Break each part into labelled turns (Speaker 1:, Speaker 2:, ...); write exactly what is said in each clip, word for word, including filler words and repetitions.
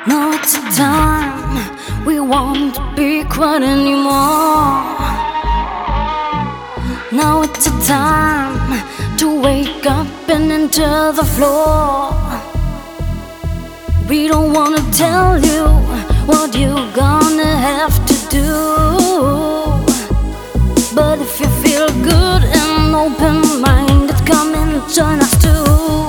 Speaker 1: Now it's a time we won't be quiet anymore. Now it's a time to wake up and enter the floor. We don't wanna tell you what you're gonna have to do, but if you feel good and open-minded, come and join us too.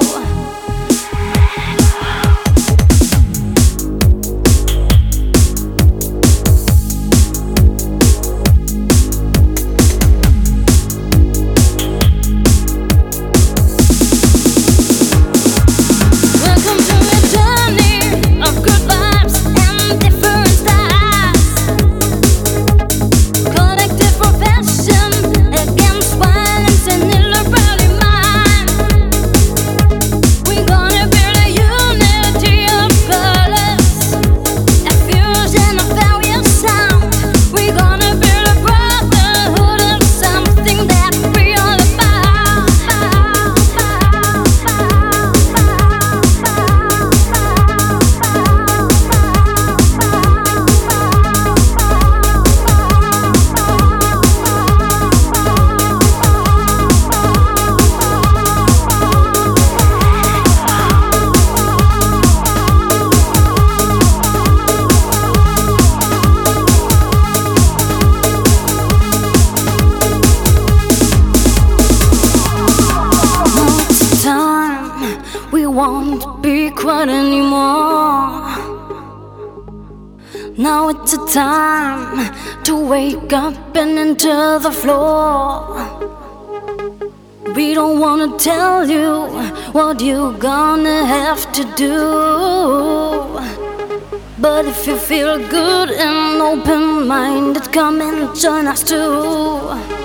Speaker 1: We won't be quiet anymore. Now it's a time to wake up and enter the floor. We don't wanna tell you what you're gonna have to do, but if you feel good and open-minded, come and join us too.